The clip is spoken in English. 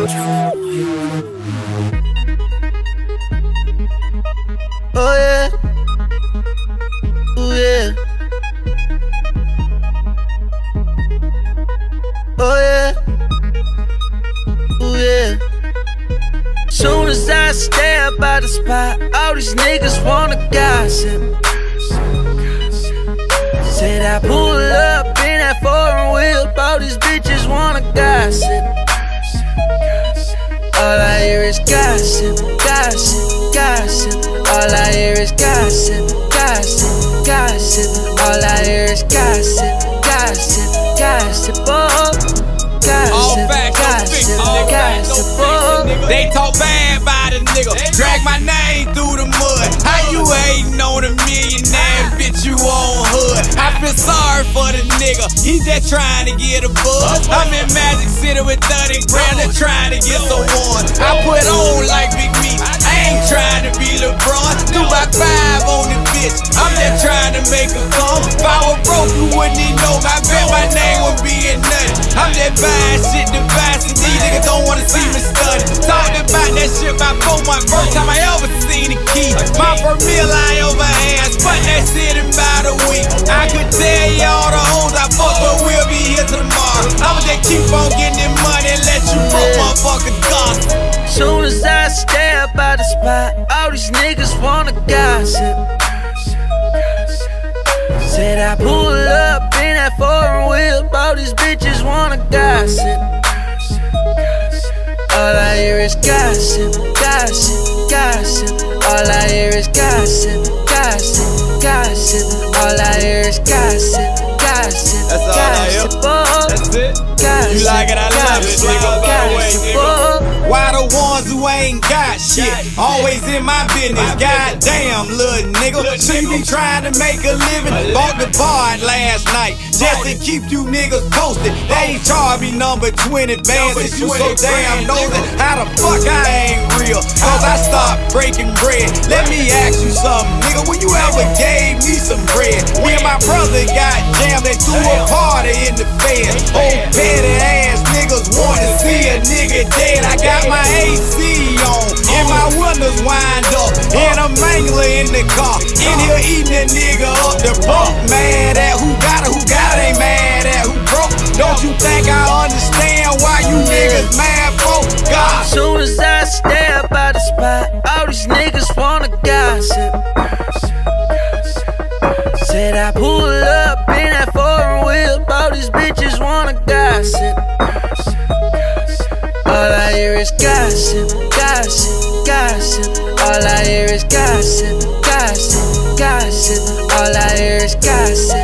Oh yeah, ooh yeah, oh yeah, ooh yeah. Soon as I step by the spot, all these niggas wanna gossip. Said I pull up in that foreign whip, all these bitches wanna gossip. All I hear is gossip, gossip, gossip. All I hear is gossip, gossip, gossip. All I hear is gossip, gossip, gossip. Oh, gossip, gossip, gossip. Oh. They talk bad about a nigga, drag my name through the mud. How you hating on a millionaire, bitch, you on hood? I feel sorry for the nigga, he just trying to get a buzz. I'm in Magic City with 30 grand, just trying to get some one. I put on like Big Meat, I ain't trying to be LeBron. Do my 5 on the bitch, I'm just trying to make her come. If I was broke, you wouldn't even know. I bet my name would be in nothing. I'm just buying shit to buy, and these niggas don't wanna see me study. Talked about that shit about 4 months, first time I ever seen the key. My first meal I over hands, but that shit in about a week. I could tell you all the hoes I fuck, but we'll be here tomorrow. I'ma just keep on getting that money and let you broke motherfuckers gossip. Soon as I step by the spot, all these niggas wanna gossip. Said I pull up in that foreign whip, all these bitches wanna gossip. All I hear is gossip, gossip, gossip. All I hear is gossip, gossip, gossip. All I hear is gossip, gossip, That's all I hear. gossip. Oh, That's it. gossip, You like it, I love it, nigga. gossip, oh. Why the ones who ain't got shit always in my business? Goddamn, little nigga. So you be trying to make a living. Bought the bar last night just to keep you niggas posted. They ain't charge me number 20 bands since you so damn nosy. How the fuck I ain't real? Cause I stopped breaking bread. Let me ask you something, nigga. When you ever gave me some bread? Me and my brother got jammed and threw a party in the Fed. Old petty ass niggas want to see a nigga dead. I got my AC on, and my windows wind up, and a mangler in the car. In here eating that nigga up. The broke mad at who got it ain't mad at who broke. Don't you think I understand why you niggas mad for? God. Soon as I step by the spot, all these niggas wanna gossip. Said I pull up in that foreign whip, all these bitches wanna gossip. All I hear is gossip, gossip, gossip. All I hear is gossip, gossip, gossip. All I hear is gossip.